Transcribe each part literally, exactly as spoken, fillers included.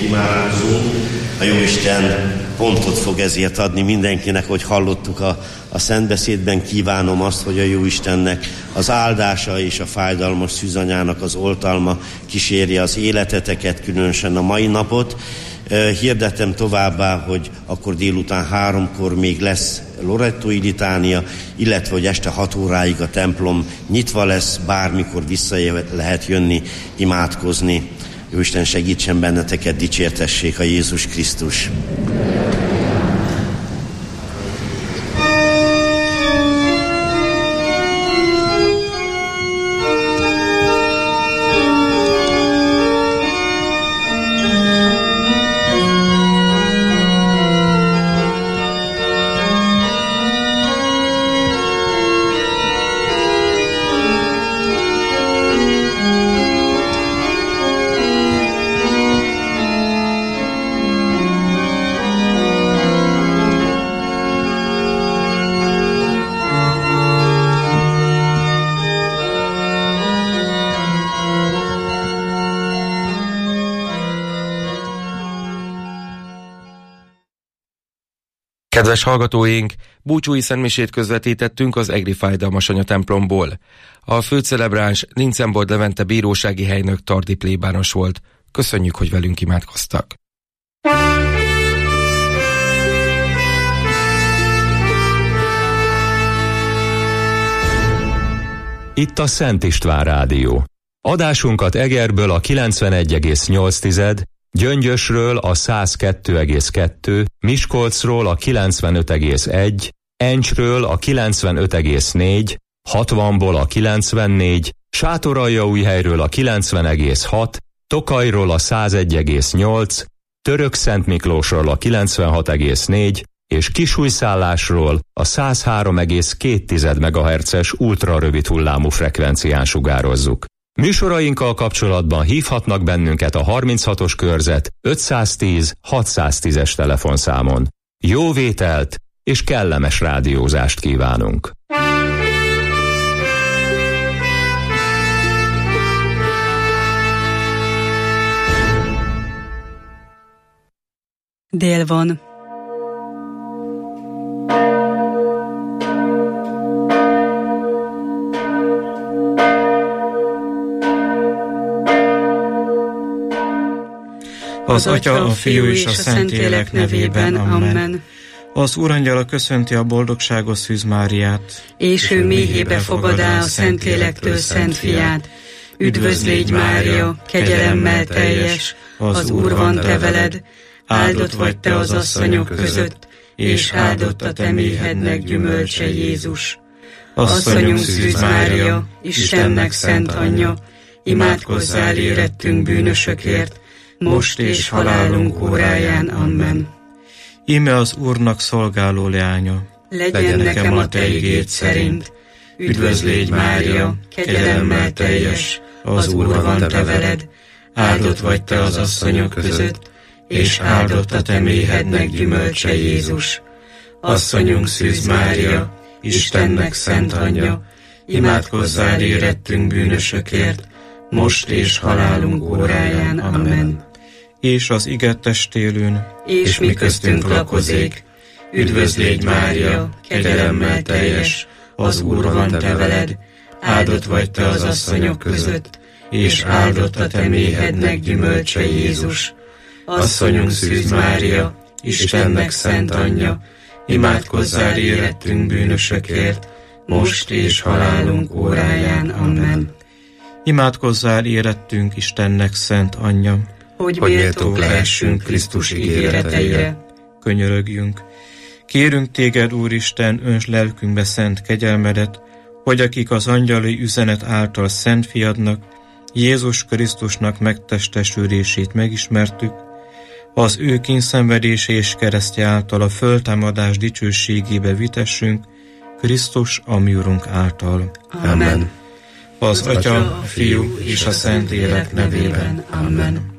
imádkozunk. A Jóisten pontot fog ezért adni mindenkinek, hogy hallottuk a, a szentbeszédben. Kívánom azt, hogy a Jóistennek az áldása és a fájdalmas szűzanyának az oltalma kíséri az életeteket, különösen a mai napot. Hirdetem továbbá, hogy akkor délután háromkor még lesz Lorettói litánia, illetve hogy este hat óráig a templom nyitva lesz, bármikor vissza lehet jönni, imádkozni. Jóisten segítsen benneteket, dicsértessék a Jézus Krisztus. Kedves hallgatóink, búcsúi szentmisét közvetítettünk az Egri Fájdalmas Anya templomból. A főcelebráns Ninczenbold Levente bírósági helynök Tardi plébános volt. Köszönjük, hogy velünk imádkoztak. Itt a Szent István Rádió. Adásunkat Egerből a kilencvenegy egész nyolc, Gyöngyösről a száz kettő egész kettő, Miskolcról a kilencvenöt egész egy, Encsről a kilencvenöt egész négy, hatvanból a kilencvennégy, Sátoraljaújhelyről a kilencven egész hat, Tokajról a száz egy egész nyolc, Törökszentmiklósról a kilencvenhat egész négy, és Kisújszállásról a száz három egész két megahertzes ultrarövid hullámú frekvencián sugározzuk. Műsorainkkal kapcsolatban hívhatnak bennünket a harminchatos körzet ötszáztíz hatszáztízes telefonszámon. Jó vételt és kellemes rádiózást kívánunk! Dél van. Az Atya, a Fiú és a Szentlélek nevében. Amen. Az Úrangyala köszönti a boldogságos Szűz Máriát, és ő méhébe fogadá a Szentlélektől Szent Fiát. Üdvözl légy, Mária, kegyelemmel teljes, az Úr van te veled, áldott vagy te az asszonyok között, és áldott a te méhednek gyümölcse, Jézus. Asszonyunk Szűz Mária, Istennek szent anyja, imádkozzál érettünk bűnösökért, most és halálunk óráján. Amen. Íme az Úrnak szolgáló leánya, legyen, legyen nekem a te igéd szerint. Üdvözl légy, Mária, kegyelemmel teljes, az Úr van te veled, áldott vagy te az asszonyok között, és áldott a te méhednek gyümölcse, Jézus. Asszonyunk Szűz Mária, Istennek szent anyja, imádkozzál érettünk bűnösökért, most és halálunk óráján. Amen. És az ige testélőn, és mi köztünk lakozék. Üdvözl légy, Mária, kegyelemmel teljes, az Úr van te veled, áldott vagy te az asszonyok között, és áldott a te méhednek gyümölcse, Jézus. Asszonyunk Szűz Mária, Istennek szent anyja, imádkozzál érettünk bűnösökért, most és halálunk óráján. Amen. Imádkozzál érettünk Istennek szent anyja, hogy méltók lehessünk Krisztus ígéreteire. Könyörögjünk. Kérünk téged, Úristen, önts lelkünkbe szent kegyelmedet, hogy akik az angyali üzenet által szent fiadnak, Jézus Krisztusnak megtestesülését megismertük, az ő kényszenvedése és keresztje által a föltámadás dicsőségébe vitessünk, Krisztus a mi Urunk által. Amen. Az Atya, a Fiú és a Szentlélek nevében. Amen.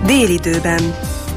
Délidőben.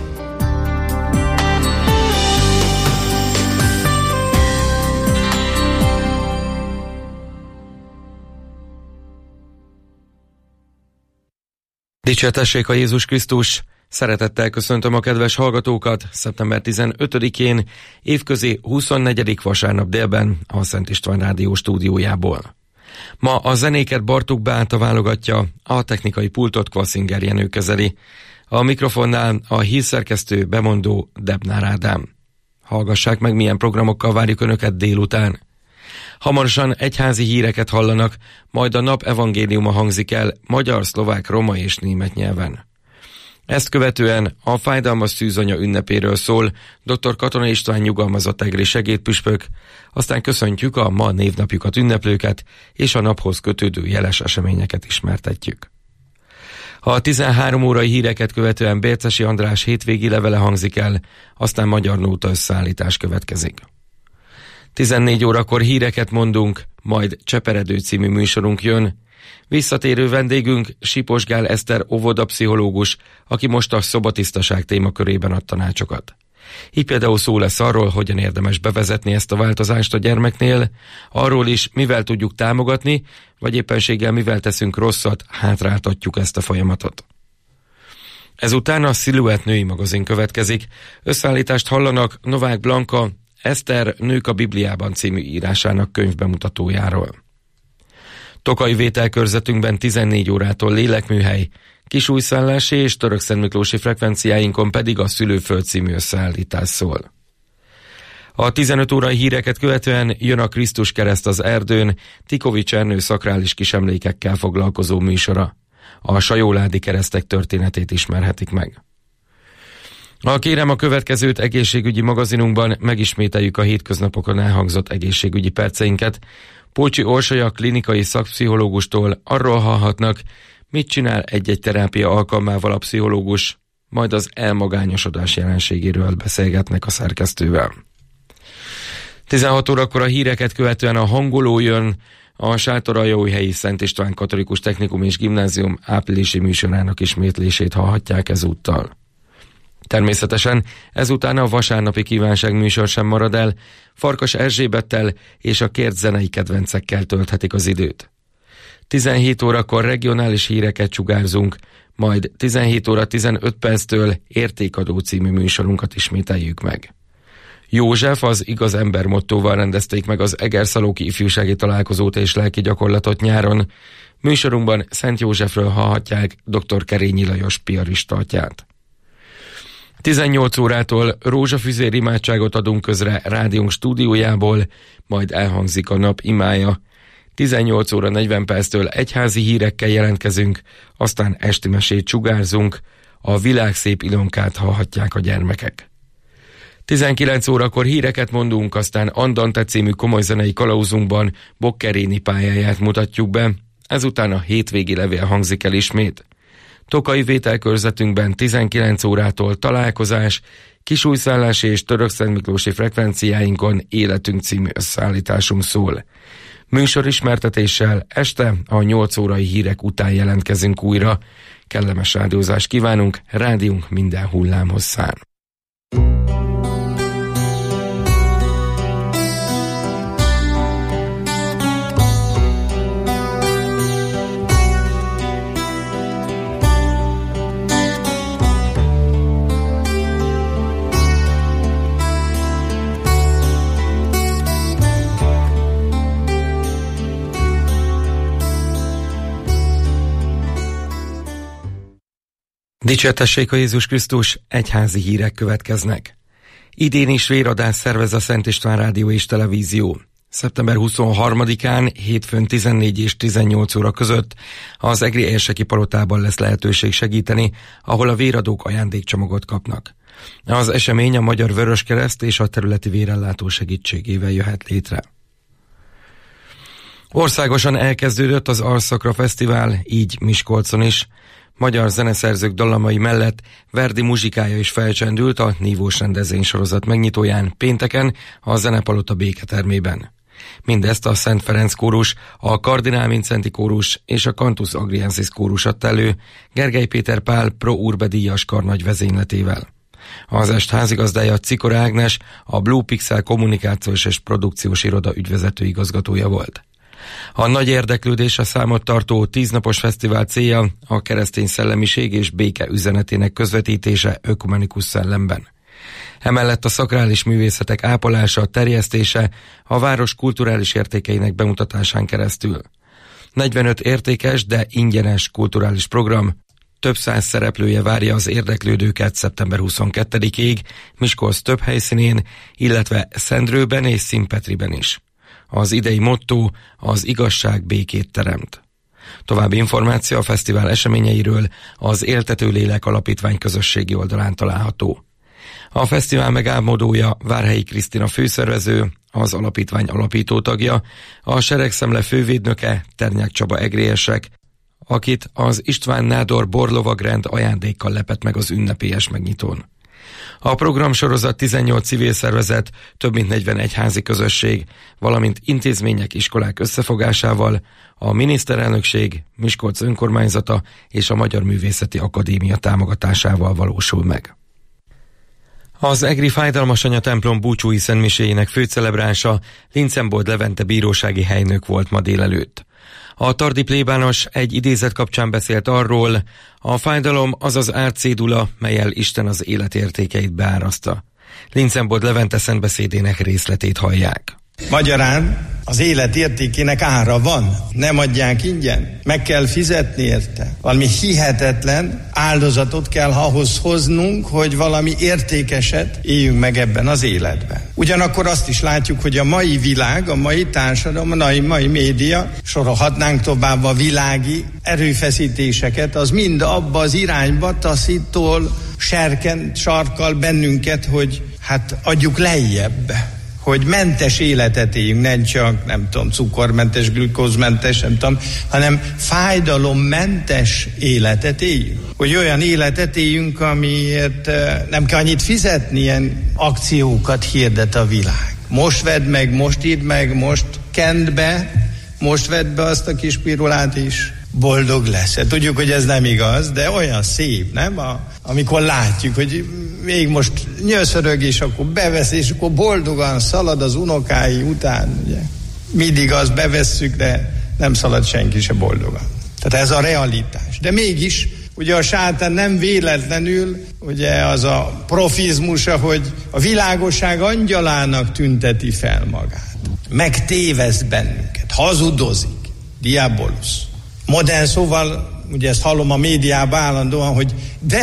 Dicsértessék a Jézus Krisztus! Szeretettel köszöntöm a kedves hallgatókat szeptember tizenötödikén, évközi huszonnegyedik vasárnap délben a Szent István Rádió stúdiójából. Ma a zenéket Bartók Beáta válogatja, a technikai pultot Kvaszinger Jenő kezeli. A mikrofonnál a hírszerkesztő bemondó Debnár Ádám. Hallgassák meg, milyen programokkal várjuk Önöket délután. Hamarosan egyházi híreket hallanak, majd a nap evangéliuma hangzik el magyar, szlovák, roma és német nyelven. Ezt követően a fájdalmas szűzanya ünnepéről szól dr. Katona István nyugalmazott egri segédpüspök, aztán köszöntjük a ma névnapjukat ünneplőket, és a naphoz kötődő jeles eseményeket ismertetjük. A tizenhárom órai híreket követően Bércesi András hétvégi levele hangzik el, aztán magyar nóta összeállítás következik. tizennégy órakor híreket mondunk, majd Cseperedő című műsorunk jön. Visszatérő vendégünk Sipos Gál Eszter óvodapszichológus, aki most a szobatisztaság témakörében ad tanácsokat. Így például szó lesz arról, hogyan érdemes bevezetni ezt a változást a gyermeknél, arról is, mivel tudjuk támogatni, vagy éppenséggel mivel teszünk rosszat, hátráltatjuk ezt a folyamatot. Ezután a Sziluett női magazin következik. Összeállítást hallanak Novák Blanka, Eszter Nők a Bibliában című írásának könyvbemutatójáról. Tokai vételkörzetünkben tizennégy órától lélekműhely, kisújszállási és törökszentmiklósi frekvenciáinkon pedig a Szülőföld című összeállítás szól. A tizenöt órai híreket követően jön a Krisztus kereszt az erdőn, Tikovics Ernő szakrális kisemlékekkel foglalkozó műsora. A sajóládi keresztek történetét ismerhetik meg. A Kérem a következőt egészségügyi magazinunkban megismételjük a hétköznapokon elhangzott egészségügyi perceinket. Pócsi Orsolya klinikai szakpszichológustól arról hallhatnak, mit csinál egy-egy terápia alkalmával a pszichológus, majd az elmagányosodás jelenségéről beszélgetnek a szerkesztővel. tizenhat órakor a híreket követően a hangoló jön, a Sátoraljaújhelyi Szent István Katolikus Technikum és Gimnázium áprilisi műsorának ismétlését hallhatják ezúttal. Természetesen ezután a vasárnapi kívánság műsor sem marad el, Farkas Erzsébettel és a kért zenei kedvencekkel tölthetik az időt. tizenhét órakor regionális híreket sugárzunk, majd tizenhét óra tizenöt perctől Értékadó című műsorunkat ismételjük meg. József az Igaz ember mottóval rendezték meg az Egerszalóki ifjúsági találkozót és lelki gyakorlatot nyáron. Műsorunkban Szent Józsefről hallhatják dr. Kerényi Lajos piaristaltját. tizennyolc órától rózsafüzér imádságot adunk közre rádiónk stúdiójából, majd elhangzik a nap imája. tizennyolc óra negyven perctől egyházi hírekkel jelentkezünk, aztán esti mesét sugárzunk, a világszép Ilonkát hallhatják a gyermekek. tizenkilenc órakor híreket mondunk, aztán Andante című komolyzenei kalauzunkban Boccherini pályáját mutatjuk be, ezután a hétvégi levél hangzik el ismét. Tokai vételkörzetünkben tizenkilenc órától találkozás, kisújszállási és törökszentmiklósi frekvenciáinkon Életünk című összeállításunk szól. Műsorismertetéssel este a nyolc órai hírek után jelentkezünk újra. Kellemes rádiózást kívánunk, rádiónk minden hullámhosszán. Dicsértessék a Jézus Krisztus, egyházi hírek következnek. Idén is véradás szervez a Szent István Rádió és Televízió. szeptember huszonharmadikán, hétfőn tizennégy és tizennyolc óra között az egri érseki palotában lesz lehetőség segíteni, ahol a véradók ajándékcsomagot kapnak. Az esemény a Magyar Vöröskereszt és a területi vérellátó segítségével jöhet létre. Országosan elkezdődött az Arszakra Fesztivál, így Miskolcon is. Magyar zeneszerzők dallamai mellett Verdi muzsikája is felcsendült a nívós rendezvénysorozat megnyitóján pénteken a Zenepalota béketermében. Mindezt a Szent Ferenc kórus, a Kardinál Vincenti kórus és a Cantus Agriensis kórus adta elő Gergely Péter Pál pro urbe díjas karnagy vezényletével. Az est házigazdája Cikor Ágnes, a Blue Pixel kommunikációs és produkciós iroda ügyvezető igazgatója volt. A nagy érdeklődésre számot tartó tíznapos fesztivál célja a keresztény szellemiség és béke üzenetének közvetítése ökumenikus szellemben. Emellett a szakrális művészetek ápolása, terjesztése a város kulturális értékeinek bemutatásán keresztül. negyvenöt értékes, de ingyenes kulturális program, több száz szereplője várja az érdeklődőket szeptember huszonkettedikéig Miskolc több helyszínén, illetve Szendrőben és Színpetriben is. Az idei motto: az igazság békét teremt. További információ a fesztivál eseményeiről az Éltető Lélek Alapítvány közösségi oldalán található. A fesztivál megálmodója Várhelyi Krisztina főszervező, az alapítvány alapító tagja, a Seregszemle fővédnöke Ternyák Csaba egrélyesek, akit az István Nádor borlovagrend ajándékkal lepett meg az ünnepélyes megnyitón. A programsorozat tizennyolc civil szervezet, több mint negyven egyházi közösség, valamint intézmények, iskolák összefogásával, a miniszterelnökség, Miskolc önkormányzata és a Magyar Művészeti Akadémia támogatásával valósul meg. Az egri Fájdalmas Anya templom búcsúi szentmiséjének főcelebránsa Lincembold Levente bírósági helynök volt ma délelőtt. A tardi plébános egy idézet kapcsán beszélt arról, a fájdalom az az árcédula, mellyel Isten az életértékeit beáraszta. Lincembold Levente szentbeszédének részletét hallják. Magyarán az élet értékének ára van, nem adják ingyen, meg kell fizetni érte. Valami hihetetlen áldozatot kell ahhoz hoznunk, hogy valami értékeset éljünk meg ebben az életben. Ugyanakkor azt is látjuk, hogy a mai világ, a mai társadalom, a mai, mai média, sorolhatnánk tovább a világi erőfeszítéseket, az mind abba az irányba taszítól, serken, sarkal bennünket, hogy hát adjuk lejjebb, hogy mentes életet éljünk, nem csak, nem tudom, cukormentes, glükózmentes, nem tudom, hanem fájdalommentes életet éljünk. Hogy olyan életet éljünk, amiért nem kell annyit fizetni, ilyen akciókat hirdet a világ. Most vedd meg, most írd meg, most kend be, most vedd be azt a kis pirulát is, boldog lesz. Tudjuk, hogy ez nem igaz, de olyan szép, nem? A, amikor látjuk, hogy még most nyöszörög, és akkor bevesz, és akkor boldogan szalad az unokái után, ugye. Mindig azt bevesszük, de nem szalad senki se boldogan. Tehát ez a realitás. De mégis, ugye a sátán nem véletlenül, ugye az a profizmusa, hogy a világosság angyalának tünteti fel magát. Megtéveszt bennünket, hazudozik, diabolusz. Modern szóval, ugye ezt hallom a médiában állandóan, hogy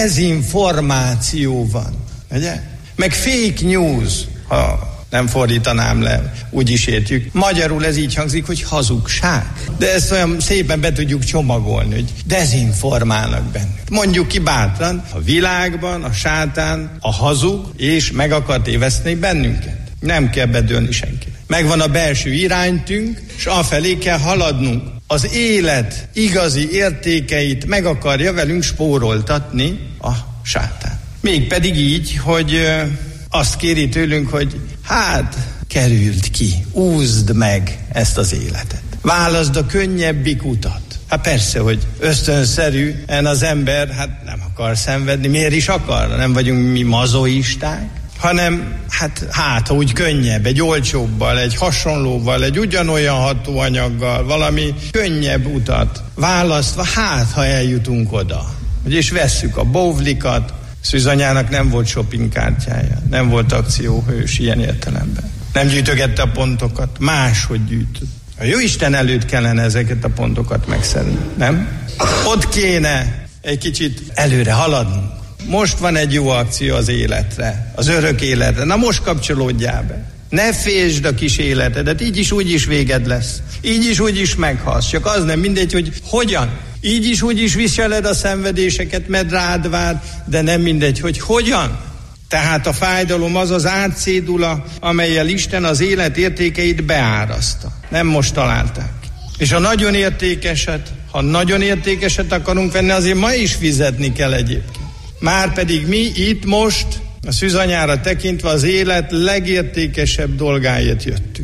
dezinformáció van, ugye? Meg fake news, ha nem fordítanám le, úgy is értjük. Magyarul ez így hangzik, hogy hazugság. De ezt olyan szépen be tudjuk csomagolni, hogy dezinformálnak bennük. Mondjuk ki bátran, a világban a sátán a hazug, és meg akar téveszteni bennünket. Nem kell bedőlni senkinek. Megvan a belső iránytünk, és afelé kell haladnunk. Az élet igazi értékeit meg akarja velünk spóroltatni a sátán. Mégpedig így, hogy azt kéri tőlünk, hogy hát kerüld ki, úszd meg ezt az életet. Válaszd a könnyebbik utat. Hát persze, hogy ösztönszerűen az ember hát nem akar szenvedni. Miért is akar? Nem vagyunk mi mazoisták? Hanem hát, hát ha úgy könnyebb, egy olcsóbbal, egy hasonlóval, egy ugyanolyan hatóanyaggal, valami könnyebb utat választva, hát ha eljutunk oda. És vesszük a bóvlikat. Szűzanyának nem volt shoppingkártyája, nem volt akcióhős ilyen értelemben. Nem gyűjtögette a pontokat, máshogy gyűjtött. A Jóisten előtt kellene ezeket a pontokat megszedni, nem? Ott kéne egy kicsit előre haladnunk. Most van egy jó akció az életre, az örök életre. Na most kapcsolódjál be. Ne fésd a kis életedet, így is úgy is véged lesz. Így is úgy is meghalsz. Csak az nem mindegy, hogy hogyan. Így is úgy is viseled a szenvedéseket, mert rád vár, de nem mindegy, hogy hogyan. Tehát a fájdalom az az árcédula, amellyel Isten az élet értékeit beáraszta. Nem most találták. És a nagyon értékeset, ha nagyon értékeset akarunk venni, azért ma is fizetni kell egyébként. Márpedig mi itt most, a szűzanyára tekintve az élet legértékesebb dolgáért jöttünk.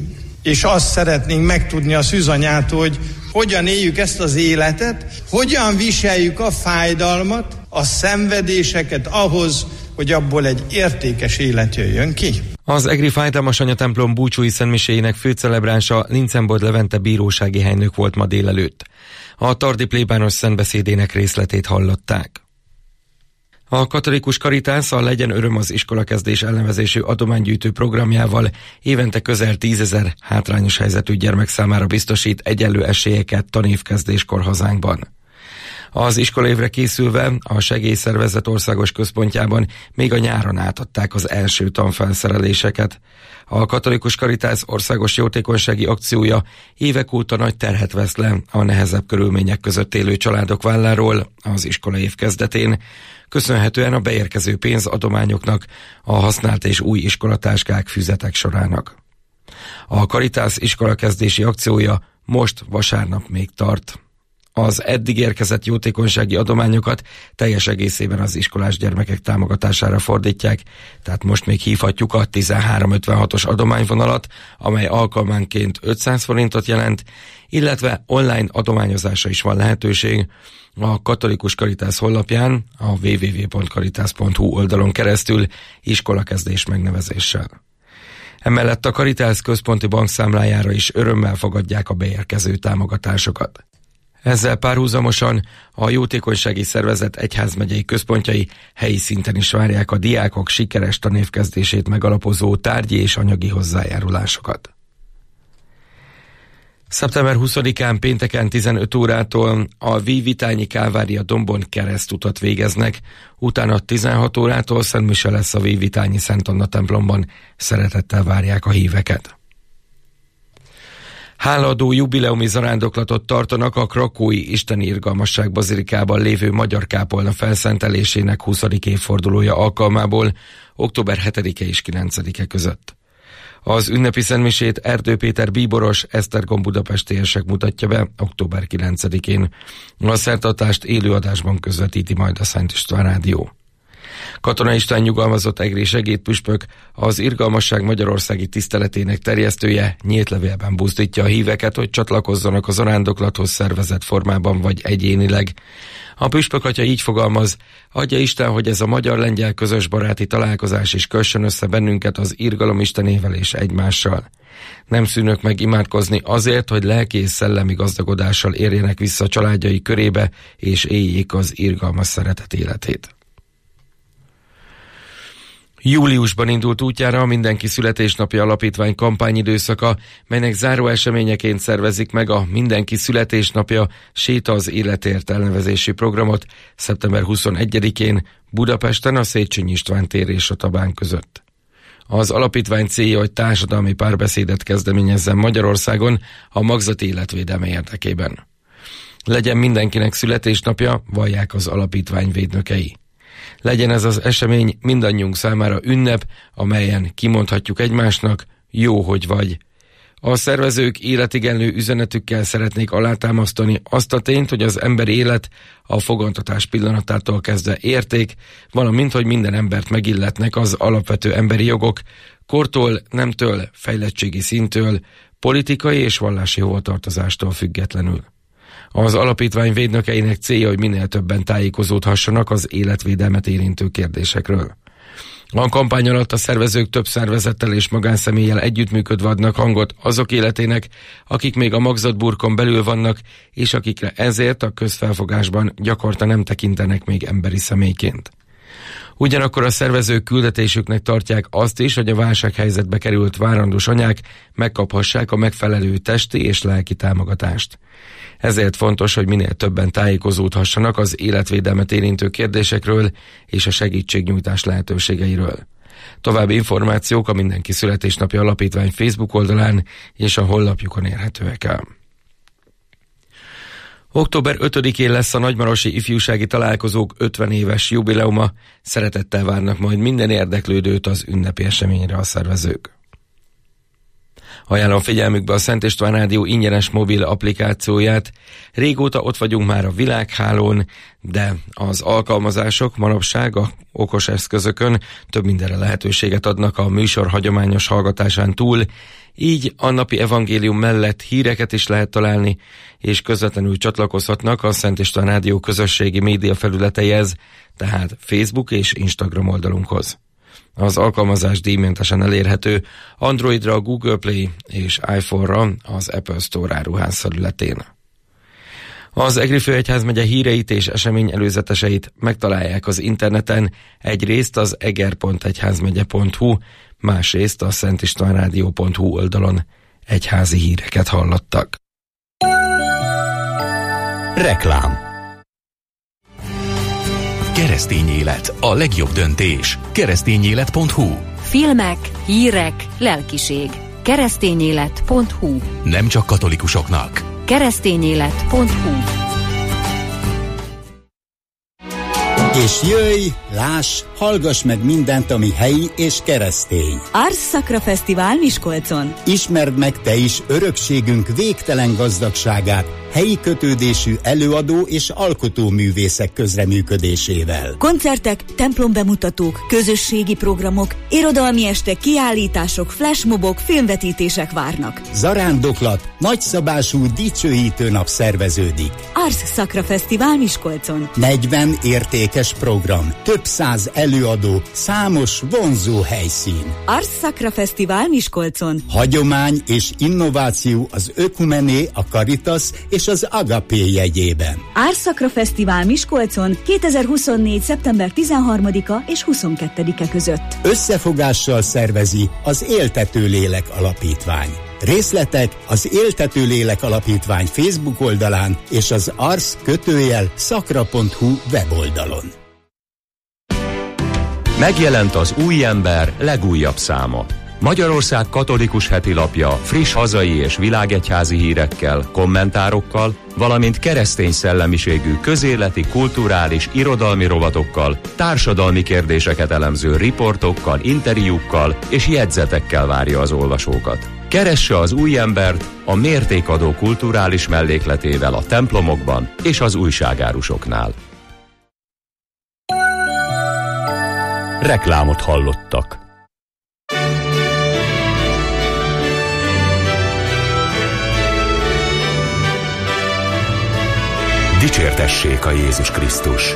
És azt szeretnénk megtudni a szűzanyától, hogy hogyan éljük ezt az életet, hogyan viseljük a fájdalmat, a szenvedéseket ahhoz, hogy abból egy értékes élet jöjjön ki. Az Egri Fájdalmas Anya templom búcsúi szentmiséjének főcelebránsa Lincenbold Levente bírósági helynök volt ma délelőtt. A tardi plébános szentbeszédének részletét hallották. A Katolikus Karitász a Legyen Öröm az iskolakezdés elnevezésű adománygyűjtő programjával évente közel tízezer hátrányos helyzetű gyermek számára biztosít egyenlő esélyeket tanévkezdéskor hazánkban. Az iskolaévre készülve a segélyszervezet országos központjában még a nyáron átadták az első tanfelszereléseket. A Katolikus Karitász országos jótékonysági akciója évek óta nagy terhet vesz le a nehezebb körülmények között élő családok válláról az iskolaév kezdetén, köszönhetően a beérkező pénzadományoknak, a használt és új iskolatáskák, füzetek sorának. A Karitász iskolakezdési akciója most vasárnap még tart. Az eddig érkezett jótékonysági adományokat teljes egészében az iskolás gyermekek támogatására fordítják, tehát most még hívhatjuk a tizenhárom ötvenhatos adományvonalat, amely alkalmánként ötszáz forintot jelent, illetve online adományozásra is van lehetőség a Katolikus Karitász honlapján, a double-u double-u double-u pont karitász pont hu oldalon keresztül iskolakezdés megnevezéssel. Emellett a Karitász központi bankszámlájára is örömmel fogadják a beérkező támogatásokat. Ezzel párhuzamosan a jótékonysági szervezet egyházmegyei központjai helyi szinten is várják a diákok sikeres tanévkezdését megalapozó tárgyi és anyagi hozzájárulásokat. szeptember huszadikán pénteken tizenöt órától a Vívitányi Kálvária dombon keresztutat végeznek, utána tizenhat órától szentmise lesz a Vívitányi Szent Anna templomban, szeretettel várják a híveket. Hálaadó jubileumi zarándoklatot tartanak a krakói Isteni Irgalmasság bazilikában lévő magyar kápolna felszentelésének huszadik évfordulója alkalmából október hetedike és kilencedike között. Az ünnepi szentmisét Erdő Péter bíboros Esztergom budapesti érsek mutatja be október kilencedikén. A szertartást élőadásban közvetíti majd a Szent István Rádió. Katona István nyugalmazott egri segédpüspök, az Irgalmasság magyarországi tiszteletének terjesztője nyílt levélben buzdítja a híveket, hogy csatlakozzanak a zarándoklathoz szervezett formában vagy egyénileg. A püspök atya így fogalmaz: adja Isten, hogy ez a magyar-lengyel közös baráti találkozás is kössön össze bennünket az irgalom Istenével és egymással. Nem szűnök meg imádkozni azért, hogy lelki és szellemi gazdagodással érjenek vissza a családjai körébe, és éljék az irgalmas szeretet életét. Júliusban indult útjára a Mindenki Születésnapja Alapítvány kampányidőszaka, melynek záró eseményeként szervezik meg a Mindenki Születésnapja Séta az életért elnevezésű programot szeptember huszonegyedikén Budapesten a Széchenyi István tér és a Tabán között. Az alapítvány célja, hogy társadalmi párbeszédet kezdeményezzen Magyarországon a magzati életvédelme érdekében. Legyen mindenkinek születésnapja, vallják az alapítvány védnökei. Legyen ez az esemény mindannyiunk számára ünnep, amelyen kimondhatjuk egymásnak: jó, hogy vagy. A szervezők életigenlő üzenetükkel szeretnék alátámasztani azt a tényt, hogy az emberi élet a fogantatás pillanatától kezdve érték, valamint, hogy minden embert megilletnek az alapvető emberi jogok, kortól, nemtől, fejlettségi szintől, politikai és vallási hovatartozástól függetlenül. Az alapítvány védnökeinek célja, hogy minél többen tájékozódhassanak az életvédelmet érintő kérdésekről. A kampány alatt a szervezők több szervezettel és magánszemélyel együttműködve adnak hangot azok életének, akik még a magzatburkon belül vannak, és akikre ezért a közfelfogásban gyakorta nem tekintenek még emberi személyként. Ugyanakkor a szervezők küldetésüknek tartják azt is, hogy a válsághelyzetbe került várandós anyák megkaphassák a megfelelő testi és lelki támogatást. Ezért fontos, hogy minél többen tájékozódhassanak az életvédelmet érintő kérdésekről és a segítségnyújtás lehetőségeiről. További információk a Mindenki Születésnapja Alapítvány Facebook oldalán és a honlapjukon érhetőek el. október ötödikén lesz a nagymarosi ifjúsági találkozók ötven éves jubileuma, szeretettel várnak majd minden érdeklődőt az ünnepi eseményre a szervezők. Ajánlom figyelmükbe a Szent István Rádió ingyenes mobil applikációját. Régóta ott vagyunk már a világhálón, de az alkalmazások manapság a okos eszközökön több mindenre lehetőséget adnak a műsor hagyományos hallgatásán túl, így a napi evangélium mellett híreket is lehet találni, és közvetlenül csatlakozhatnak a Szent István Rádió közösségi média felületeihez, tehát Facebook és Instagram oldalunkhoz. Az alkalmazás díjmentesen elérhető Androidra a Google Play és iPhone-ra az Apple Store áruház felületén. Az Egri Főegyházmegye híreit és esemény előzeteseit megtalálják az interneten, egyrészt az eger pont egyházmegye pont hu, másrészt a szentistvánrádió pont hu oldalon. Egyházi híreket hallottak. Reklám. Keresztény élet, a legjobb döntés. keresztényélet pont hu. Filmek, hírek, lelkiség. keresztényélet pont hu. Nem csak katolikusoknak. keresztényélet pont hu. És jöjj, láss, hallgass meg mindent, ami helyi és keresztény. Ars Sacra Fesztivál Miskolcon. Ismerd meg te is örökségünk végtelen gazdagságát, helyi kötődésű előadó és alkotóművészek közreműködésével. Koncertek, templombemutatók, közösségi programok, irodalmi estek, kiállítások, flashmobok, filmvetítések várnak. Zarándoklat, nagyszabású dicsőítő nap szerveződik. Ars Sacra Fesztivál Miskolcon. negyven értékes program, több száz előadó, számos vonzó helyszín. Ars Sacra Fesztivál Miskolcon. Hagyomány és innováció az Ökumené, a Caritas és az Agapé jegyében. Ars Sacra Fesztivál Miskolcon kétezer-huszonnégy. szeptember tizenharmadika és huszonkettedike között. Összefogással szervezi az Éltető Lélek Alapítvány. Részletek az Éltető Lélek Alapítvány Facebook oldalán és az ars kötőjel szakra pont hu weboldalon. Megjelent az Új Ember legújabb száma. Magyarország katolikus heti lapja friss hazai és világegyházi hírekkel, kommentárokkal, valamint keresztény szellemiségű közéleti, kulturális, irodalmi rovatokkal, társadalmi kérdéseket elemző riportokkal, interjúkkal és jegyzetekkel várja az olvasókat. Keresse az Új Embert a mértékadó kulturális mellékletével a templomokban és az újságárusoknál. Reklámot hallottak. Dicsértessék a Jézus Krisztus!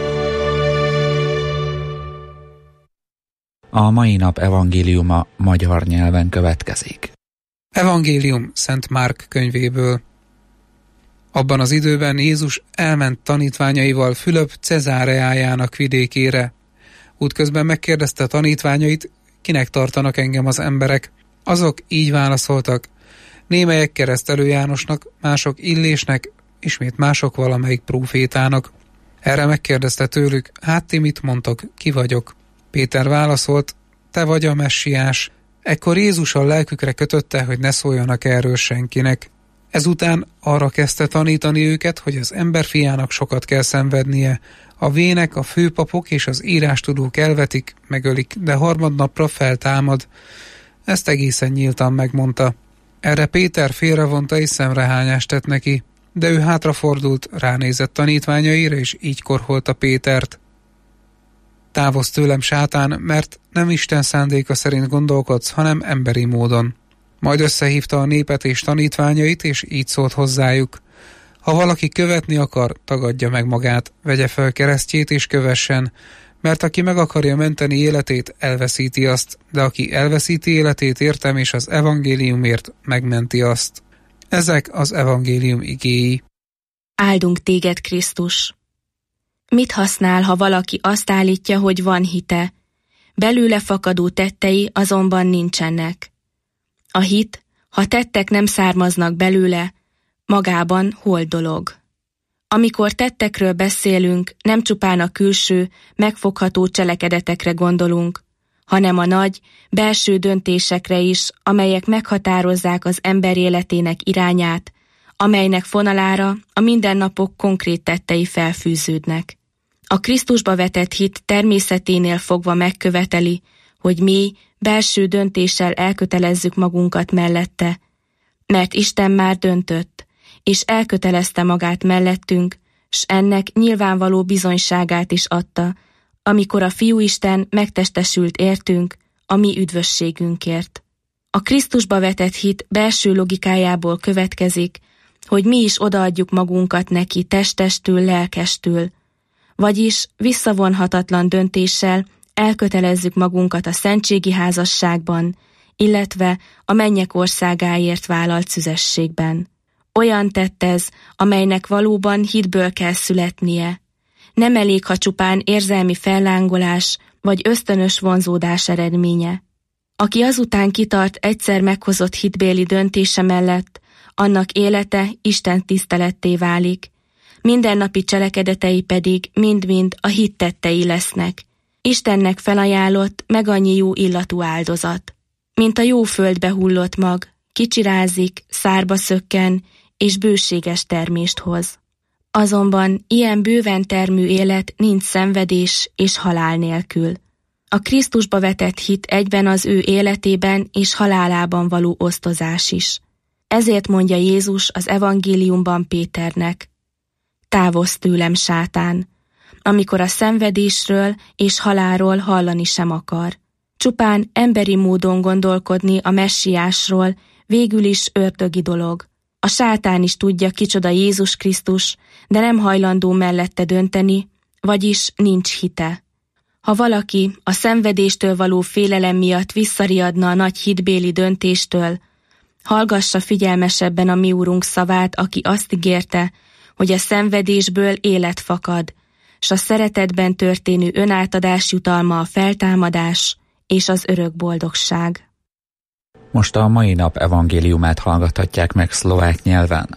A mai nap evangéliuma magyar nyelven következik. Evangélium Szent Márk könyvéből. Abban az időben Jézus elment tanítványaival Fülöp Cezáreájának vidékére. Útközben megkérdezte a tanítványait, kinek tartanak engem az emberek. Azok így válaszoltak, némelyek Keresztelő Jánosnak, mások Illésnek, ismét mások valamelyik prófétának. Erre megkérdezte tőlük, hát ti mit mondtok, ki vagyok? Péter válaszolt, te vagy a messiás. Ekkor Jézus a lelkükre kötötte, hogy ne szóljanak erről senkinek. Ezután arra kezdte tanítani őket, hogy az emberfiának sokat kell szenvednie. A vének, a főpapok és az írástudók elvetik, megölik, de harmadnapra feltámad. Ezt egészen nyíltan megmondta. Erre Péter félrevonta és szemrehányást tett neki, de ő hátrafordult, ránézett tanítványaira, és így korholta Pétert. Távozz tőlem, sátán, mert nem Isten szándéka szerint gondolkodsz, hanem emberi módon. Majd összehívta a népet és tanítványait, és így szólt hozzájuk. Ha valaki követni akar, tagadja meg magát, vegye fel keresztjét és kövessen, mert aki meg akarja menteni életét, elveszíti azt, de aki elveszíti életét értem és az evangéliumért, megmenti azt. Ezek az evangélium igéi. Áldunk téged, Krisztus! Mit használ, ha valaki azt állítja, hogy van hite, belőle fakadó tettei azonban nincsenek? A hit, ha tettek nem származnak belőle, magában hol dolog. Amikor tettekről beszélünk, nem csupán a külső, megfogható cselekedetekre gondolunk, hanem a nagy, belső döntésekre is, amelyek meghatározzák az ember életének irányát, amelynek fonalára a mindennapok konkrét tettei felfűződnek. A Krisztusba vetett hit természeténél fogva megköveteli, hogy mély, belső döntéssel elkötelezzük magunkat mellette, Mert Isten már döntött, és elkötelezte magát mellettünk, s ennek nyilvánvaló bizonyságát is adta, amikor a Fiúisten megtestesült értünk, a mi üdvösségünkért. A Krisztusba vetett hit belső logikájából következik, hogy mi is odaadjuk magunkat neki testestül, lelkestül, vagyis visszavonhatatlan döntéssel elkötelezzük magunkat a szentségi házasságban, illetve a mennyek országáért vállalt szüzességben. Olyan tett ez, amelynek valóban hitből kell születnie. Nem elég, ha csupán érzelmi fellángolás vagy ösztönös vonzódás eredménye. Aki azután kitart egyszer meghozott hitbéli döntése mellett, annak élete Isten tiszteletté válik, mindennapi cselekedetei pedig mind-mind a hit tettei lesznek. Istennek felajánlott meg annyi jó illatú áldozat. Mint a jó földbe hullott mag, kicsirázik, szárba szökken, és bőséges termést hoz. Azonban ilyen bőven termű élet nincs szenvedés és halál nélkül. A Krisztusba vetett hit egyben az ő életében és halálában való osztozás is. Ezért mondja Jézus az evangéliumban Péternek: távozz tőlem, sátán, amikor a szenvedésről és halálról hallani sem akar. Csupán emberi módon gondolkodni a messiásról végül is ördögi dolog. A sátán is tudja, kicsoda Jézus Krisztus, de nem hajlandó mellette dönteni, vagyis nincs hite. Ha valaki a szenvedéstől való félelem miatt visszariadna a nagy hitbéli döntéstől, hallgassa figyelmesebben a mi Úrunk szavát, aki azt ígérte, hogy a szenvedésből élet fakad, s a szeretetben történő önátadás jutalma a feltámadás és az örök boldogság. Most a mai nap evangéliumát hallgathatják meg szlovák nyelven.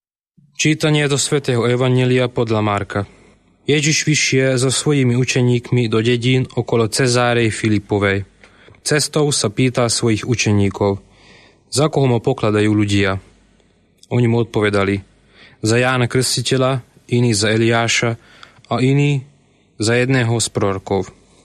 Čítanie do svätého Evanjelia podľa Marka. Ježiš vyšiel so svojimi učeníkmi do dedín okolo Cezárej Filipovej. Cestou sa pýtal svojich učeníkov: za koho ma pokladajú ľudia? Oni mu odpovedali: za Jána Krstiteľa, iní za Eliáša a iní za jedného z prorokov.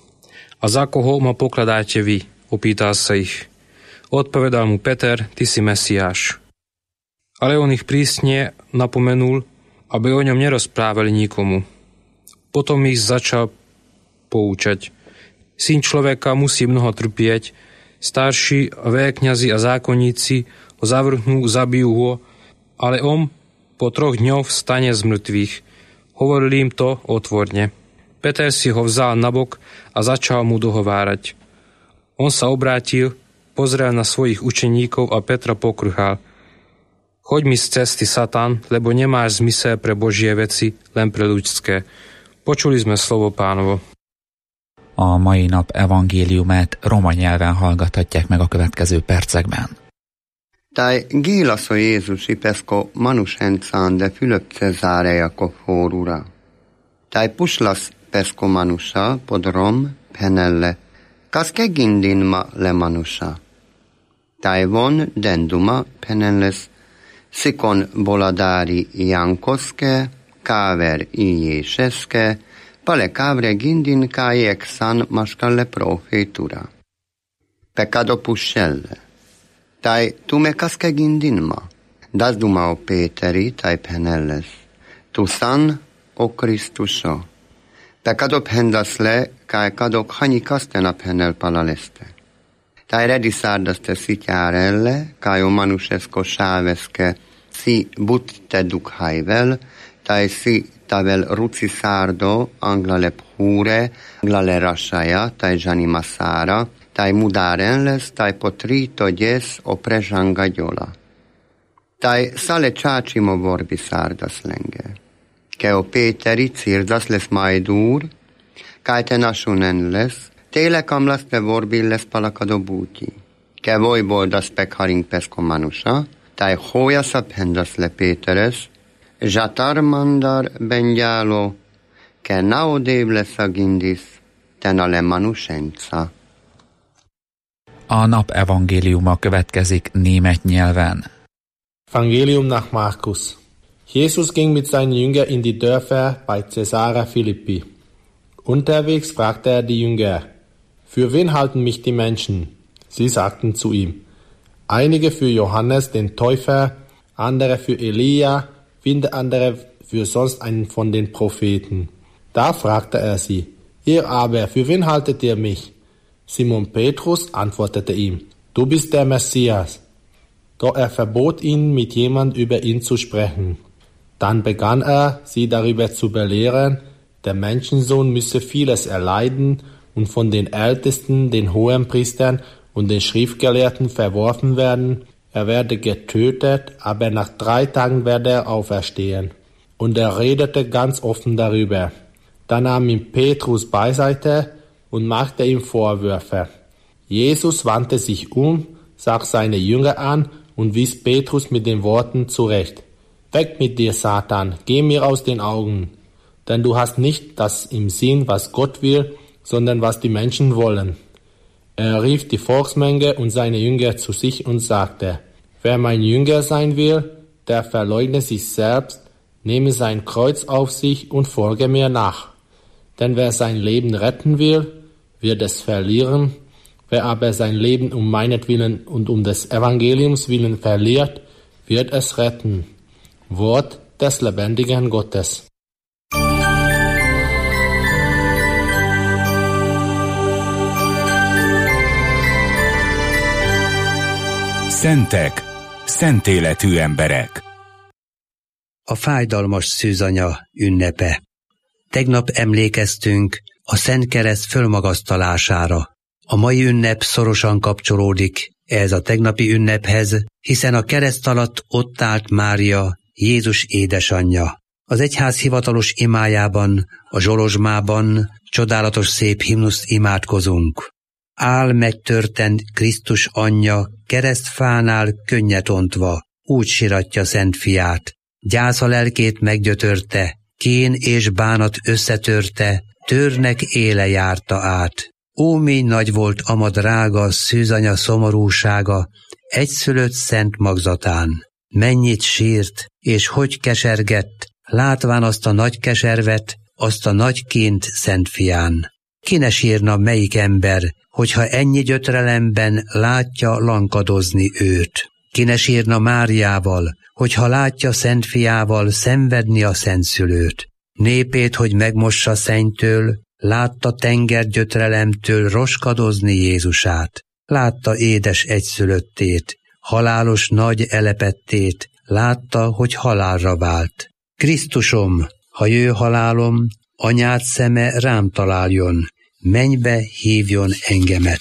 A za koho ma pokladáte vy? Opýtal sa ich. Odpovedal mu Peter: ty si Mesiáš. Ale on ich prísne napomenul, aby o ňom nerozprávali nikomu. Potom ich začal poučať: Syn človeka musí mnoho trpieť, starší a veľkňazi a zákonníci ho zavrhnú, zabijú ho, ale on po troch dňoch vstane z mŕtvych. Hovorili im to otvorne. Peter si ho vzal nabok a začal mu dohovárať. On sa obrátil, pozrel na svojich učeníkov a Petra pokrhal: choď mi z cesty, Satan, lebo nemáš zmysel pre Božie veci, len pre ľudské. Počuli sme slovo Pánovo. A mai nap evangéliumát roma nyelven hallgathatják meg a következő percekben. Tai giilaso Jeesusi pesko manusentsaan de Fülöp Cesareako forura. Tai puslas pesko manusa podrom penelle, kas kegindin ma le manusa. Tai von denduma penelles, sikon boladari jankoske, kaver ijeseske, pale kavre gindin kajek san maskalle profetura. Pecado pushelle. Tai tu me kaske gindin ma. Das duma o Péteri, tai penelles. Tu san o Kristuso. Pecado pendasle, kai kadok hani kastena penel palaleste. Tai redisardaste sitjárelle, kai o manusesko sáveske, si butte dukhaivel, tai si tavel ruci sardo, anglale phure, anglale rashaja, tai jani masara, tai mudarenles, tai potrito dies o prejangadjola. Tai sale čačimo vorbi sardas lenge. Ke o Péteri cirdas les majdur, kai te nasunen les, tele kamlas te vorbi les palakado buti. Ke vojboldas pekharing pesko manusa, tai hoja pendas le Péteres, Zsatar mandar bengyáló, ke naodév lesz a gindis, tena le manusenca. A nap evangéliuma következik német nyelven. Evangelium nach Markus. Jesus ging mit seinen Jüngern in die Dörfer bei Caesarea Philippi. Unterwegs fragte er die Jünger: Für wen halten mich die Menschen? Sie sagten zu ihm: Einige für Johannes den Täufer, andere für Elia, wieder andere für sonst einen von den Propheten. Da fragte er sie, ihr aber, für wen haltet ihr mich? Simon Petrus antwortete ihm, du bist der Messias. Doch er verbot ihnen, mit jemand über ihn zu sprechen. Dann begann er, sie darüber zu belehren, der Menschensohn müsse vieles erleiden und von den Ältesten, den Hohenpriestern und den Schriftgelehrten verworfen werden. Er werde getötet, aber nach drei Tagen werde er auferstehen. Und er redete ganz offen darüber. Da nahm ihn Petrus beiseite und machte ihm Vorwürfe. Jesus wandte sich um, sah seine Jünger an und wies Petrus mit den Worten zurecht. Weg mit dir, Satan, geh mir aus den Augen. Denn du hast nicht das im Sinn, was Gott will, sondern was die Menschen wollen. Er rief die Volksmenge und seine Jünger zu sich und sagte, wer mein Jünger sein will, der verleugne sich selbst, nehme sein Kreuz auf sich und folge mir nach. Denn wer sein Leben retten will, wird es verlieren. Wer aber sein Leben um meinetwillen und um des Evangeliums willen verliert, wird es retten. Wort des lebendigen Gottes. Szentek, szent életű emberek. A fájdalmas szűzanya ünnepe. Tegnap emlékeztünk a Szent Kereszt fölmagasztalására. A mai ünnep szorosan kapcsolódik ehhez a tegnapi ünnephez, hiszen a kereszt alatt ott állt Mária, Jézus édesanyja. Az egyház hivatalos imájában, a zsolozsmában csodálatos szép himnuszt imádkozunk. Áll megtörten Krisztus anyja, keresztfánál könnyet ontva, úgy siratja Szent Fiát. Gyásza lelkét meggyötörte, kén és bánat összetörte, törnek éle járta át. Ó, mi nagy volt ama drága, szűzanya szomorúsága, egyszülött szent magzatán. Mennyit sírt, és hogy kesergett, látván azt a nagy keservet, azt a nagy ként Szent Fián. Ki ne sírna melyik ember, hogyha ennyi gyötrelemben látja lankadozni őt? Ki ne sírna Máriával, hogyha látja Szent Fiával szenvedni a szentszülőt? Népét, hogy megmossa szennytől, látta tengergyötrelemtől roskadozni Jézusát. Látta édes egyszülöttét, halálos nagy elepettét, látta, hogy halálra vált. Krisztusom, ha jő halálom, anyád szeme rám találjon, mennybe hívjon engemet.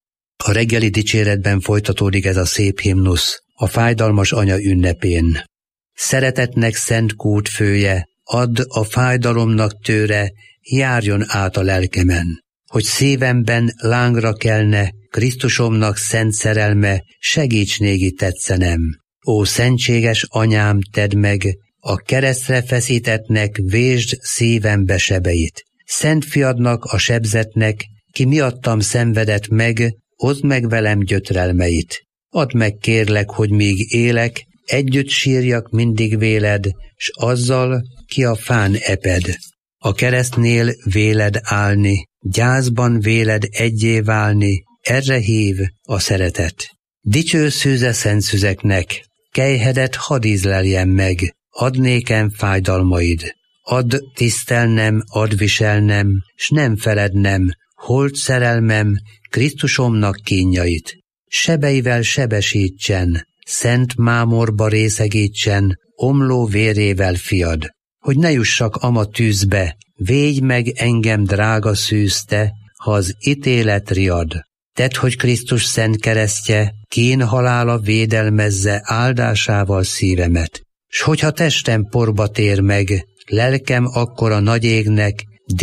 A reggeli dicséretben folytatódik ez a szép himnusz, a fájdalmas anya ünnepén. Szeretetnek szent kútfője, add a fájdalomnak tőre, járjon át a lelkemen, hogy szívemben lángra kelne, Krisztusomnak szent szerelme, segíts négi tetszenem. Ó, szentséges anyám, tedd meg, a keresztre feszítettnek vésd szívembe sebeit. Szent fiadnak, a sebzetnek, ki miattam szenvedett meg, oszd meg velem gyötrelmeit. Add meg kérlek, hogy még élek, együtt sírjak mindig véled, s azzal, ki a fán eped. A keresztnél véled állni, gyászban véled egyé válni, erre hív a szeretet. Dicső szűze szent szüzeknek, kelyhedet hadd ízleljen meg, add nékem fájdalmaid. Add tisztelnem, add viselnem, s nem felednem, holt szerelmem, Krisztusomnak kínjait. Sebeivel sebesítsen, szent mámorba részegítsen, omló vérével fiad. Hogy ne jussak ama tűzbe, védj meg engem drága szűzte, ha az ítélet riad. Tedd, hogy Krisztus szent keresztje, kén halála védelmezze áldásával szívemet. S hogyha testem porba tér meg, lelkem akkor a nagy égnek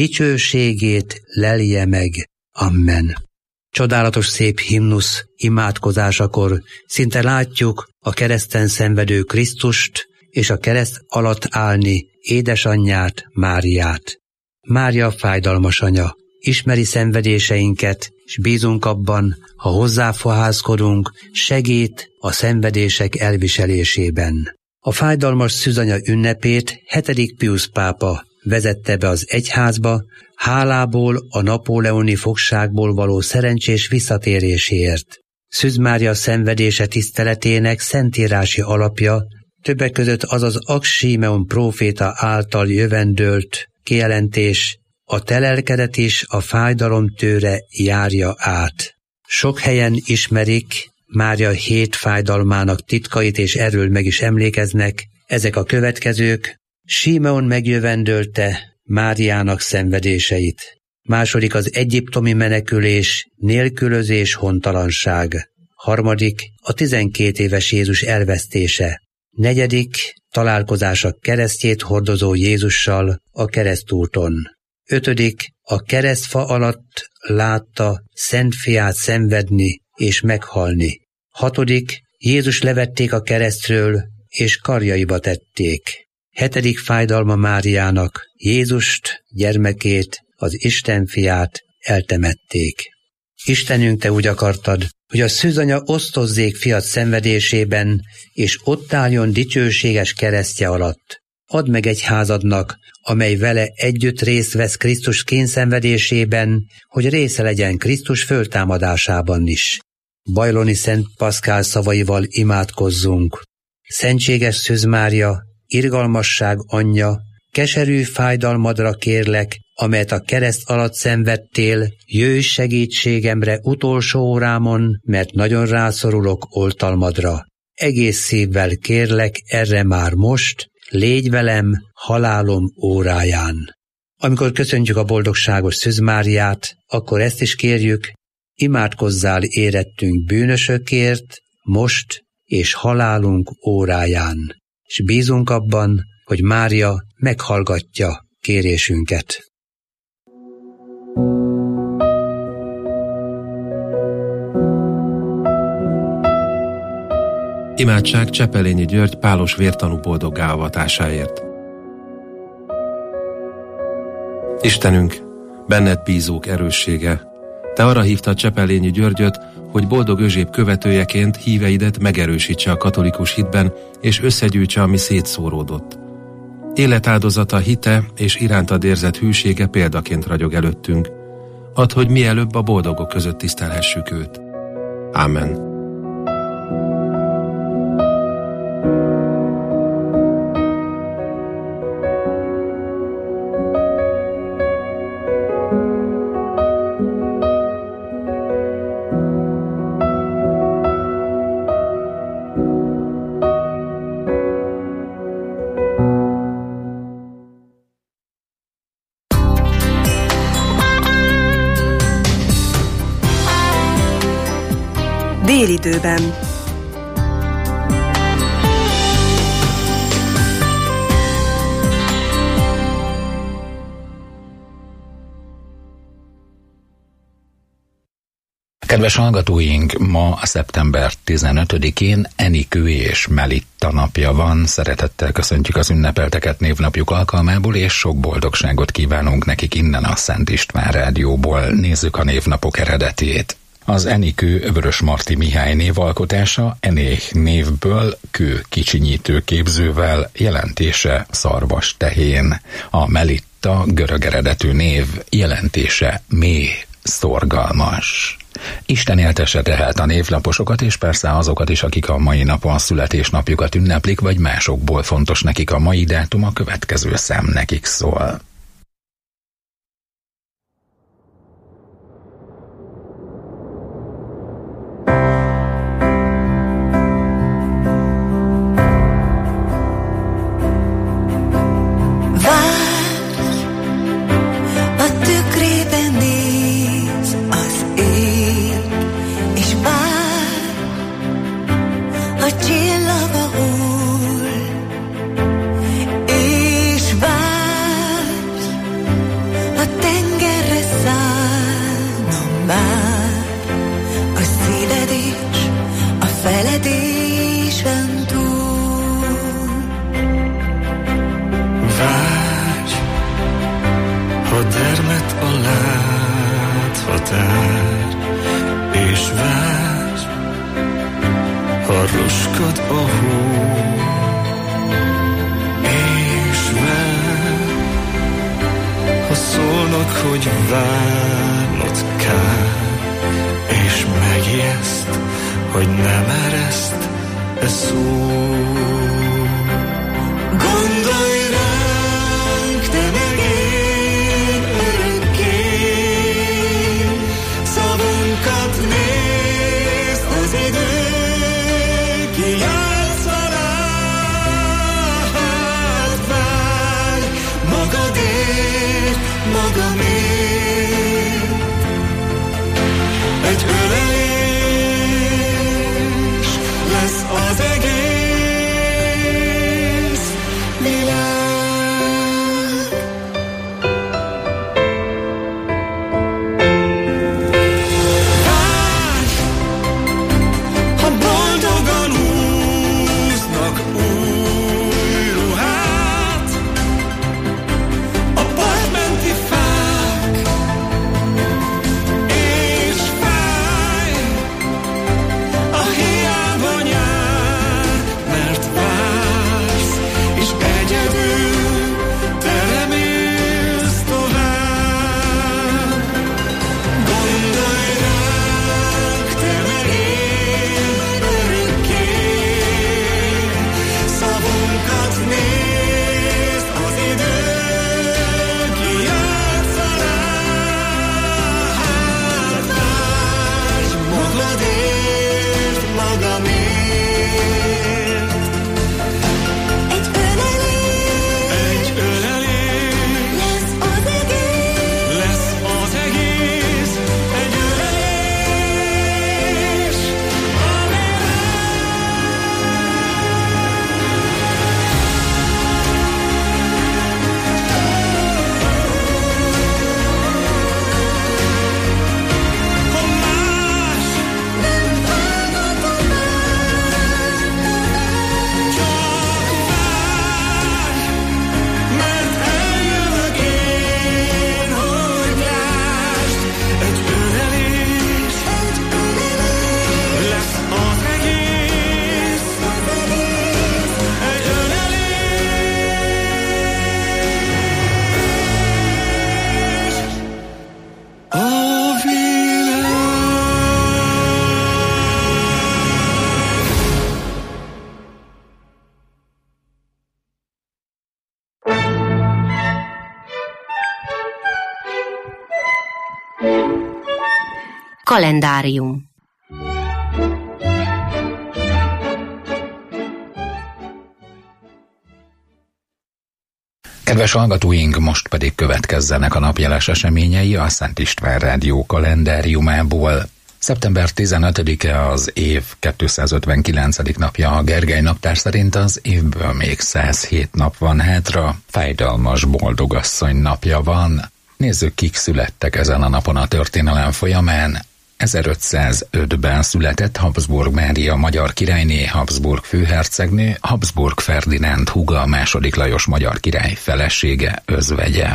dicsőségét lelje meg. Amen. Csodálatos szép himnusz imádkozásakor szinte látjuk a kereszten szenvedő Krisztust és a kereszt alatt állni édesanyját, Máriát. Mária fájdalmas anya, ismeri szenvedéseinket, s bízunk abban, ha hozzáfaházkodunk, segít a szenvedések elviselésében. A fájdalmas szűzanya ünnepét hetedik Piusz pápa vezette be az egyházba, hálából a napóleoni fogságból való szerencsés visszatéréséért. Szűz Mária szenvedése tiszteletének szentírási alapja többek között az az Aks Símeon próféta által jövendőlt kijelentés: a te lelkedet is a fájdalom tőre járja át. Sok helyen ismerik Mária hét fájdalmának titkait, és erről meg is emlékeznek. Ezek a következők: Símeon megjövendölte Máriának szenvedéseit. Második az egyiptomi menekülés, nélkülözés, hontalanság. Harmadik a tizenkét éves Jézus elvesztése. Negyedik találkozása keresztjét hordozó Jézussal a keresztúton. Ötödik a keresztfa alatt látta Szent Fiát szenvedni és meghalni. Hatodik Jézus levették a keresztről és karjaiba tették. Hetedik fájdalma Máriának: Jézust, gyermekét, az Isten fiát eltemették. Istenünk, te úgy akartad, hogy a szűzanya osztozzék fiat szenvedésében, és ott álljon dicsőséges keresztje alatt. Add meg egyházadnak, amely vele együtt részt vesz Krisztus kényszenvedésében, hogy része legyen Krisztus föltámadásában is. Bajloni Szent Paszkál szavaival imádkozzunk. Szentséges Szűz Mária, irgalmasság anyja, keserű fájdalmadra kérlek, amelyet a kereszt alatt szenvedtél, jöjj segítségemre utolsó órámon, mert nagyon rászorulok oltalmadra. Egész szívvel kérlek erre már most, légy velem halálom óráján. Amikor köszöntjük a boldogságos Szűz Máriát, akkor ezt is kérjük: imádkozzál érettünk bűnösökért, most és halálunk óráján. És bízunk abban, hogy Mária meghallgatja kérésünket. Imádság Csepelényi György pálos vértanú boldoggá avatásáért. Istenünk, benned bízók erőssége, te arra hívtad Csepelényi Györgyöt, hogy boldog özséb követőjeként híveidet megerősítse a katolikus hitben, és összegyűjtse, ami szétszóródott. Életáldozata, hite és irántad érzett hűsége példaként ragyog előttünk. Add, hogy mielőbb a boldogok között tisztelhessük őt. Ámen. Délidőben. Kedves hallgatóink, ma szeptember tizenötödikén Enikő és Melitta napja van. Szeretettel köszöntjük az ünnepelteket névnapjuk alkalmából, és sok boldogságot kívánunk nekik innen a Szent István Rádióból. Nézzük a névnapok eredetét. Az Enikő Vörösmarty Mihály névalkotása, Enéh névből kő kicsinyítő képzővel, jelentése szarvas tehén. A Melitta görög eredetű név, jelentése méh, szorgalmas. Isten éltesse tehát a névnaposokat, és persze azokat is, akik a mai napon születésnapjukat ünneplik, vagy másokból fontos nekik a mai dátum, a következő szám nekik szól. Hogy várnod kell, és megijeszt hogy nem ereszt e szó. Gondolj ránk, te meg én örökké, szavunkat nézd az idő, kijátszva rád vágy, magadért, magamért. Egy ölelés lesz az egész világ. Várj, ha boldogan húznak új ruhát a partmenti fák, és fáj a hiába nyár, mert vársz, és egyedül te remélsz tovább. Gondolj ránk, te meg én örökké, szavunkat nézd az idő, kijátszva rád vágy, magadért, magamért. Egy ölelés, egy ölelés lesz az egész, lesz az egész, egy ölelés, ha más nem hallgatom már, csak várj, mert eljövök én, hogy lásd. Egy ölelés, egy ölelés lesz az egész, egy ölelés, a világ. Kalendárium. Kedves hallgatóink, most pedig következzenek a napjeles eseményei a Szent István Rádió kalendáriumából. szeptember tizenötödike az év kétszázötvenkilencedik napja, a Gergely naptár szerint az évből még száz hét nap van hátra, fájdalmas boldogasszony napja van. Nézzük, kik születtek ezen a napon a történelem folyamán. ezerötszázötben született Habsburg Mária magyar királyné, Habsburg főhercegnő, Habsburg Ferdinánd húga, második Lajos magyar király felesége, özvegye.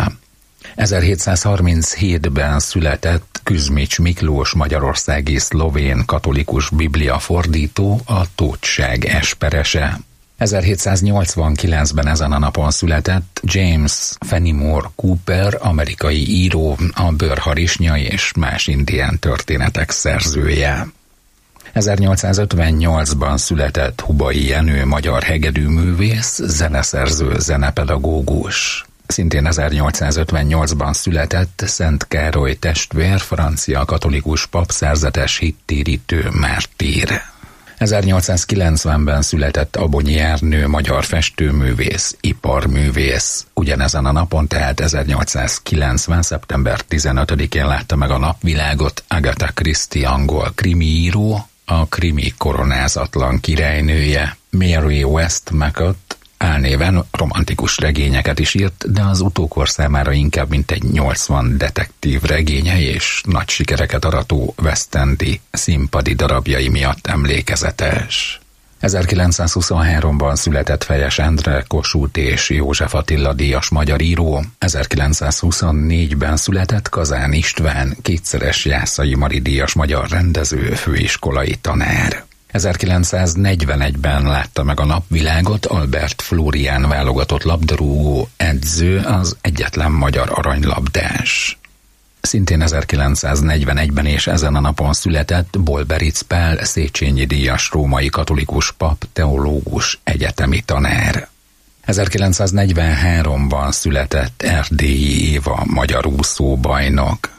ezerhétszázharminchétben született Kuzmics Miklós magyarországi szlovén katolikus biblia fordító, a tótság esperese. ezerhétszáznyolcvankilencben ezen a napon született James Fenimore Cooper, amerikai író, a bőrharisnya és más indián történetek szerzője. ezernyolcszázötvennyolcban született Hubai Jenő, magyar hegedűművész, zeneszerző, zenepedagógus. Szintén ezernyolcszázötvennyolcban született Szent Károly testvér, francia katolikus pap, szerzetes, hittérítő, mártír. ezernyolcszázkilencvenben született Abonyi Ernő, magyar festőművész, iparművész. Ugyanezen a napon, tehát ezernyolcszázkilencven. szeptember tizenötödikén látta meg a napvilágot Agatha Christie, angol krimiíró, a krimi koronázatlan királynője. Mary Westmacott álnéven romantikus regényeket is írt, de az utókor számára inkább mintegy nyolcvan detektív regénye és nagy sikereket arató West Endi színpadi darabjai miatt emlékezetes. ezerkilencszázhuszonháromban született Fejes Endre, Kossuth és József Attila díjas magyar író. ezerkilencszázhuszonnégyben született Kazán István, kétszeres Jászai Mari díjas magyar rendező, főiskolai tanár. ezerkilencszáznegyvenegyben látta meg a napvilágot Albert Flórián válogatott labdarúgó, edző, az egyetlen magyar aranylabdás. Szintén ezerkilencszáznegyvenegyben és ezen a napon született Bolberic Pál Széchenyi díjas római katolikus pap, teológus, egyetemi tanár. ezerkilencszáznegyvenháromban született Erdélyi Éva magyar úszóbajnok.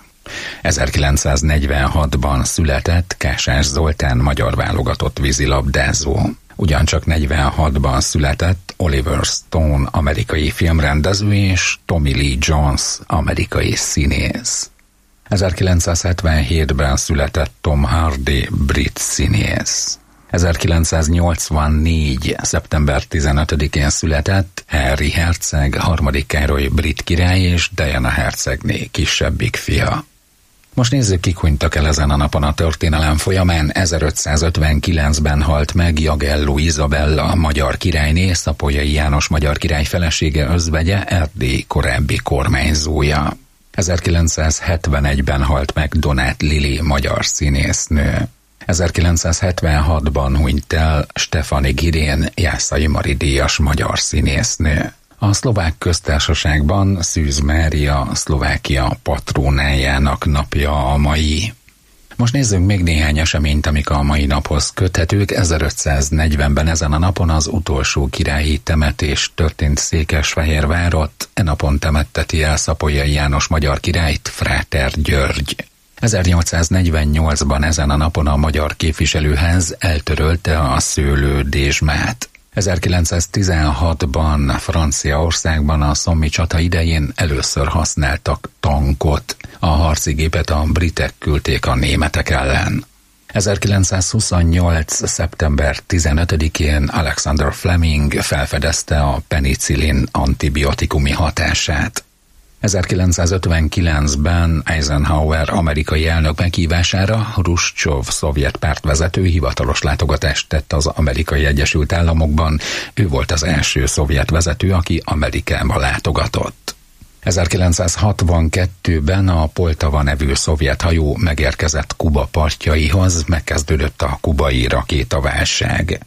ezerkilencszáznegyvenhatban született Kásás Zoltán magyar válogatott vízilabdázó. Ugyancsak negyvenhatban született Oliver Stone amerikai filmrendező és Tommy Lee Jones amerikai színész. ezerkilencszázhetvenhétben született Tom Hardy brit színész. ezerkilencszáznyolcvannégy. szeptember tizenötödikén született Henry herceg, harmadik Károly brit király és Diana hercegné kisebbik fia. Most nézzük, kik hunytak el ezen a napon a történelem folyamán. ezerötszázötvenkilencben halt meg Jagelló Izabella, magyar királyné, Szapolyai János magyar király felesége, özvegye, Erdély korábbi kormányzója. ezerkilencszázhetvenegyben halt meg Donát Lili, magyar színésznő. ezerkilencszázhetvenhatban hunyt el Stefani Girén, Jászai Mari díjas magyar színésznő. A Szlovák Köztársaságban Szűz Mária, Szlovákia patrónájának napja a mai. Most nézzünk még néhány eseményt, amik a mai naphoz köthetők. ezerötszáznegyvenben ezen a napon az utolsó királyi temetés történt Székesfehérvárott. E napon temetteti el Szapolyai János magyar királyt Fráter György. ezernyolcszáznegyvennyolcban ezen a napon a Magyar Képviselőház eltörölte a szőlődésmát. ezerkilencszáztizenhatban Franciaországban a Somme csata idején először használtak tankot. A harci gépet a britek küldték a németek ellen. ezerkilencszázhuszonnyolc. szeptember tizenötödikén Alexander Fleming felfedezte a penicillin antibiotikumi hatását. ezerkilencszázötvenkilencben Eisenhower amerikai elnök meghívására Hruscsov szovjet pártvezető hivatalos látogatást tett az Amerikai Egyesült Államokban. Ő volt az első szovjet vezető, aki Amerikába látogatott. ezerkilencszázhatvankettőben a Poltava nevű szovjet hajó megérkezett Kuba partjaihoz, megkezdődött a kubai rakétaválság.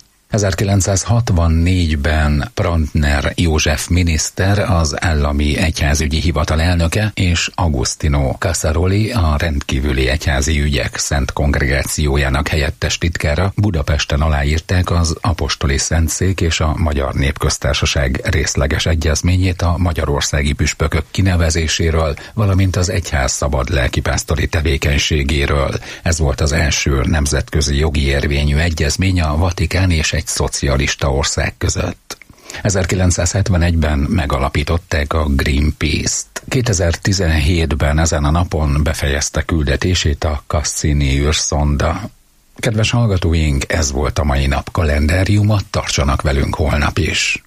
ezerkilencszázhatvannégyben Prantner József miniszter, az állami egyházügyi hivatal elnöke, és Agostino Casaroli, a rendkívüli egyházi ügyek Szent Kongregációjának helyettes titkára Budapesten aláírták az Apostoli Szentszék és a Magyar Népköztársaság részleges egyezményét a magyarországi püspökök kinevezéséről, valamint az egyház szabad lelkipásztori tevékenységéről. Ez volt az első nemzetközi jogi érvényű egyezmény a Vatikán és egy szocialista ország között. ezerkilencszázhetvenegyben megalapították a Greenpeace-t. kétezer-tizenhétben ezen a napon befejezte küldetését a Cassini űrszonda. Kedves hallgatóink, ez volt a mai nap kalendáriuma, tartsanak velünk holnap is.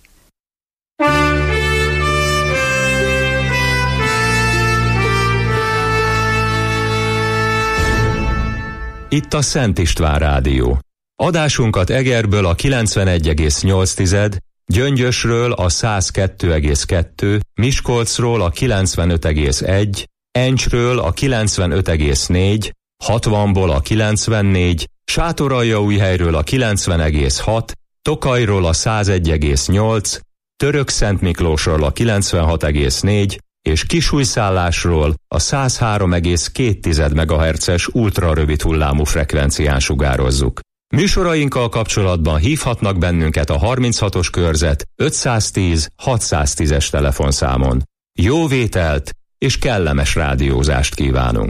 Itt a Szent István Rádió. Adásunkat Egerből a kilencvenegy egész nyolc, Gyöngyösről a száz kettő egész kettő, Miskolcról a kilencvenöt egész egy, Encsről a kilencvenöt egész négy, hatvanból a kilencvennégy, Sátoraljaújhelyről a kilencven egész hat, Tokajról a száz egy egész nyolc, Törökszentmiklósról a kilencvenhat egész négy, és Kisújszállásról a száz három egész két megahertzes ultrarövid hullámú frekvencián sugározzuk. Műsorainkkal kapcsolatban hívhatnak bennünket a harminchatos körzet ötszáztíz hatszáztízes telefonszámon. Jó vételt és kellemes rádiózást kívánunk!